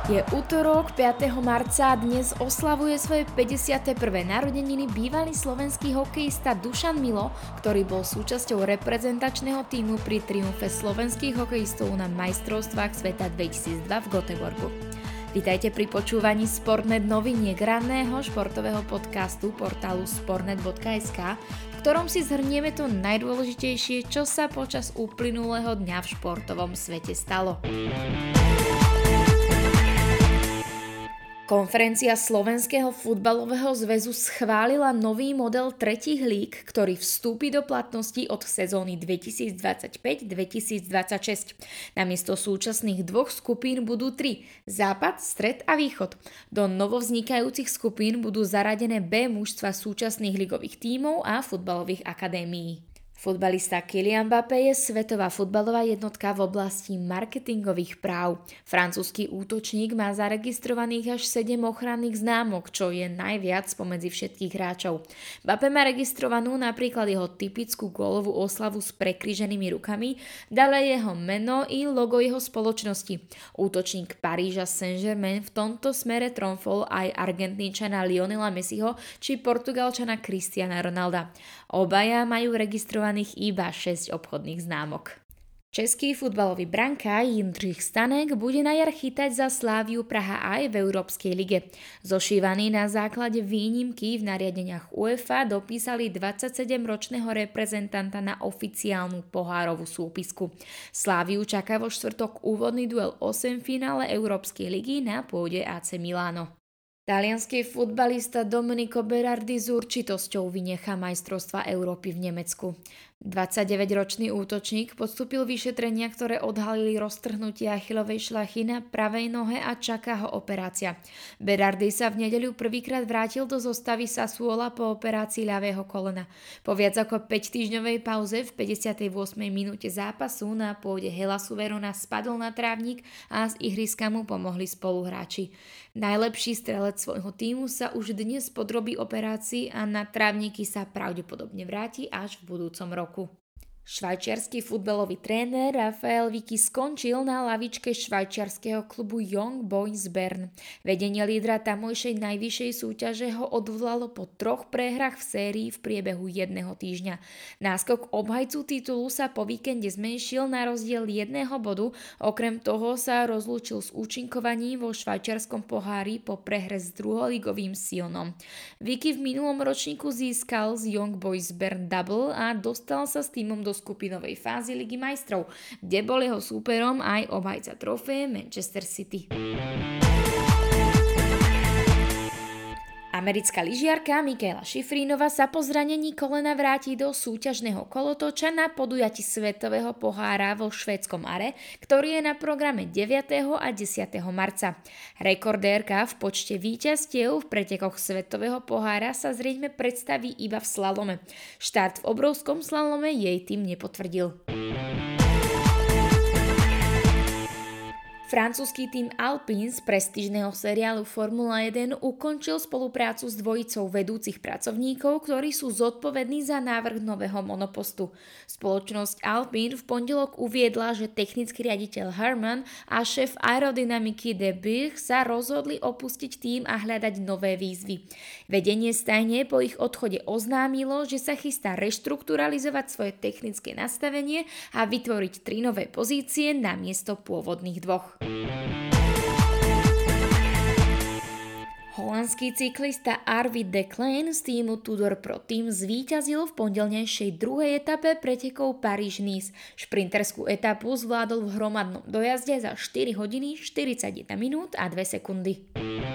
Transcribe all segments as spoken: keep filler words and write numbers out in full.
Je utorok piateho marca a dnes oslavuje svoje päťdesiate prvé narodeniny bývalý slovenský hokejista Dušan Milo, ktorý bol súčasťou reprezentačného tímu pri triumfe slovenských hokejistov na majstrovstvách sveta dvetisícdva v Göteborgu. Vítajte pri počúvaní Sportnet noviniek, ranného športového podcastu portálu sportnet bodka es ká, v ktorom si zhrnieme to najdôležitejšie, čo sa počas uplynulého dňa v športovom svete stalo. Konferencia Slovenského futbalového zväzu schválila nový model tretích líg, ktorý vstúpi do platnosti od sezóny dvetisícdvadsaťpäť dvetisícdvadsaťšesť. Namiesto súčasných dvoch skupín budú tri: západ, stred a východ. Do novovznikajúcich skupín budú zaradené B mužstva súčasných ligových tímov a futbalových akadémií. Futbalista Kylian Mbappé je svetová futbalová jednotka v oblasti marketingových práv. Francúzsky útočník má zaregistrovaných až sedem ochranných známok, čo je najviac spomedzi všetkých hráčov. Mbappé má registrovanú napríklad jeho typickú gólovú oslavu s prekríženými rukami, ďalej jeho meno i logo jeho spoločnosti. Útočník Paríža Saint-Germain v tomto smere tromfol aj Argentínčana Lionela Messiho či Portugalčana Cristiana Ronalda. Obaja majú registrovaných iba šesť obchodných známok. Český futbalový brankár Jindřich Stanek bude na jar chytať za Sláviu Praha aj v Európskej lige. Zošívaný na základe výnimky v nariadeniach UEFA dopísali dvadsaťsedemročného reprezentanta na oficiálnu pohárovú súpisku. Sláviu čaká vo štvrtok úvodný duel osemfinále Európskej ligy na pôde á cé Milano. Taliansky futbalista Domenico Berardi s určitosťou vynechá majstrovstvá Európy v Nemecku. dvadsaťdeväťročný útočník podstúpil vyšetrenia, ktoré odhalili roztrhnutie achilovej šlachy na pravej nohe a čaká ho operácia. Berardi sa v nedeľu prvýkrát vrátil do zostavy Sassuola po operácii ľavého kolena. Po viac ako päťtýždňovej pauze v päťdesiatej ôsmej minúte zápasu na pôde Helasu Verona spadol na trávnik a z ihriska mu pomohli spoluhráči. Najlepší strelec svojho tímu sa už dnes podrobí operácii a na trávniky sa pravdepodobne vráti až v budúcom roku. Švajčiarsky futbalový tréner Rafael Vicky skončil na lavičke švajčiarskeho klubu Young Boys Bern. Vedenie lídra tamojšej najvyššej súťaže ho odvolalo po troch prehrách v sérii v priebehu jedného týždňa. Náskok obhajcu titulu sa po víkende zmenšil na rozdiel jedného bodu, okrem toho sa rozlúčil s účinkovaním vo švajčiarskom pohári po prehre s druholigovým Sionom. Vicky v minulom ročníku získal z Young Boys Bern double a dostal sa s tímom do skupinovej fázy Ligy majstrov, kde bol jeho súperom aj obhajca trofeje Manchester City. Americká lyžiarka Mikaela Šifrínova sa po zranení kolena vráti do súťažného kolotoča na podujatí svetového pohára vo švédskom Are, ktorý je na programe deviateho a desiateho marca. Rekordérka v počte víťazstiev v pretekoch svetového pohára sa zrejme predstaví iba v slalome. Štart v obrovskom slalome jej tým nepotvrdil. Francúzsky tím Alpine z prestížneho seriálu Formula jeden ukončil spoluprácu s dvojicou vedúcich pracovníkov, ktorí sú zodpovední za návrh nového monopostu. Spoločnosť Alpine v pondelok uviedla, že technický riaditeľ Herman a šéf aerodynamiky De Beer sa rozhodli opustiť tím a hľadať nové výzvy. Vedenie stajne po ich odchode oznámilo, že sa chystá reštrukturalizovať svoje technické nastavenie a vytvoriť tri nové pozície namiesto pôvodných dvoch. Holandský cyklista Arvid de Klein z týmu Tudor Pro Team zvíťazil v pondelnejšej druhej etape pretekov Paríž-Nice. Šprinterskú etapu zvládol v hromadnom dojazde za štyri hodiny štyridsaťjeden minút a dve sekundy.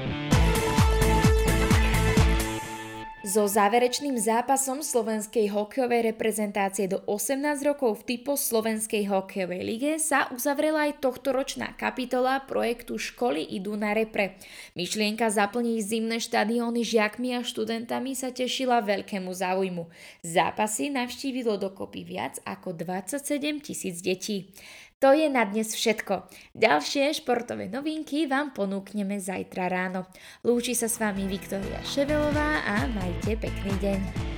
So záverečným zápasom slovenskej hokejovej reprezentácie do osemnásť rokov v typo Slovenskej hokejovej lige sa uzavrela aj tohtoročná kapitola projektu Školy idú na repre. Myšlienka zaplniť zimné štadióny žiakmi a študentami sa tešila veľkému záujmu. Zápasy navštívilo dokopy viac ako dvadsaťsedem tisíc detí. To je na dnes všetko. Ďalšie športové novinky vám ponúkneme zajtra ráno. Lúči sa s vami Viktória Ševelová a majte pekný deň.